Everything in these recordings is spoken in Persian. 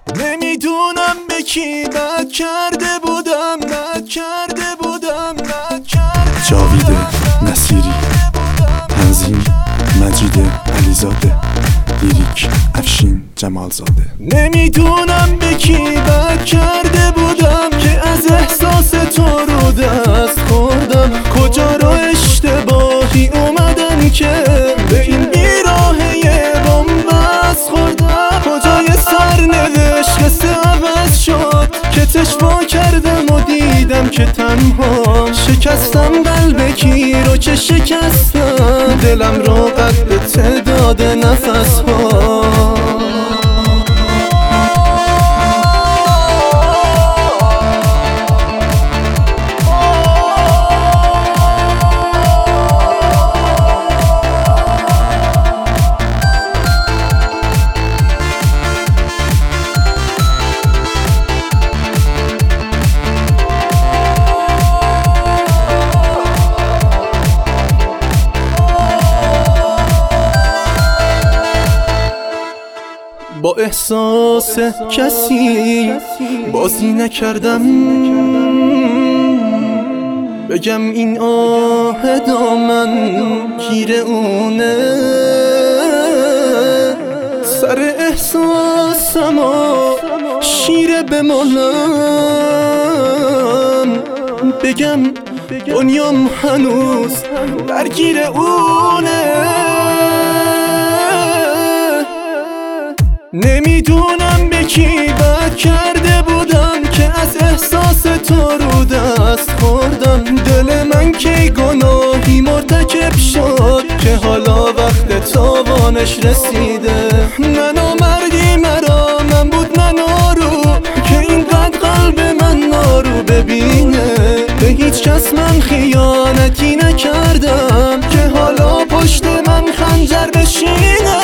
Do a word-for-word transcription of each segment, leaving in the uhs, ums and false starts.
نمیدونم به کی بد کرده بودم بد کرده بودم بد کرده جاوید نصیری، تنظیم مجید علیزاده، لیریک افشین جمالزاده. نمیدونم به کی بد کرده بودم که از احساس تو رو دست خوردم. کجا رو اشتباهی اومدم که به این بیراهه بومبست خوردم. کجای سرنوشت قصه عوض شد که تشوا کردم و دیدم که تنها شکستم قلب کی رو که شکستم. دلم رو قد تعداد نفس ها. با احساس کسی بازی نکردم، بگم این آه دامن گیر اونه. سر احساسم و شیره بمالم، بگم دنیام هنوز درگیر اونه. نمیدونم به کی بد کرده بودم که از احساس تو رو دست خوردم. دل من کی گناهی مرتکب شد که حالا وقت تاوانش رسیده. نه نامردی مرا من بود نه نارو که اینقدر قلب من نارو ببینه. به هیچ کس من خیانتی نکردم که حالا پشت من خنجر بشینه.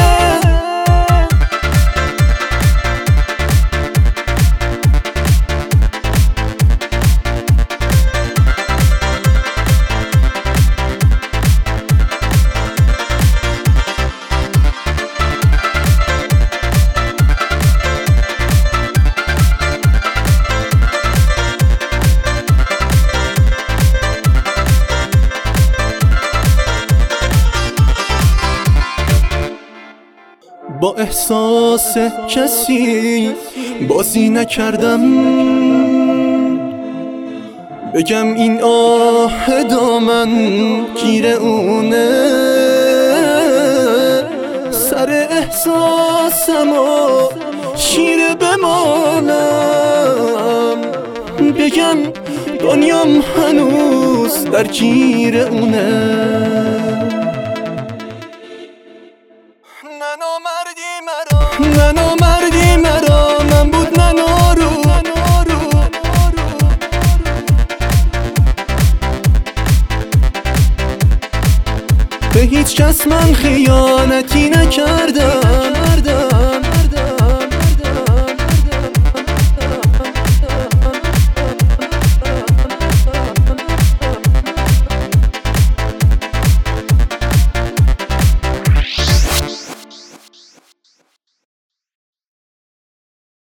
با احساس کسی بازی نکردم، بگم این آه دامن گیر اونه. سر احساسم و شیره بمالم، بگم دنیام هنوز درگیر اونه. نه نامردی مرا من بود نه نارو به هیچ کس من خیانتی نکردم